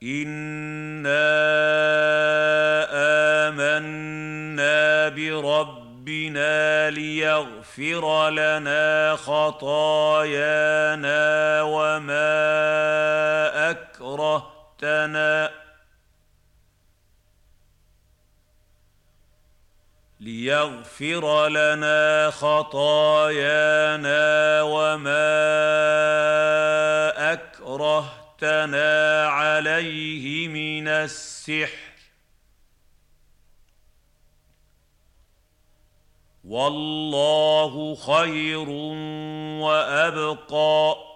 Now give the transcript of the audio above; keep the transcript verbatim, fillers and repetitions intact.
إِنَّا آمَنَّا بِرَبِّنَا لِيَغْفِرَ لَنَا خَطَايَانَا وَمَا أَكْرَهْتَنَا لِيَغْفِرَ لَنَا خَطَايَانَا وَمَا أَكْرَهْتَنَا عَلَيْهِ مِنَ السِّحْرِ ۗ وَاللَّهُ خَيْرٌ وَأَبْقَىٰ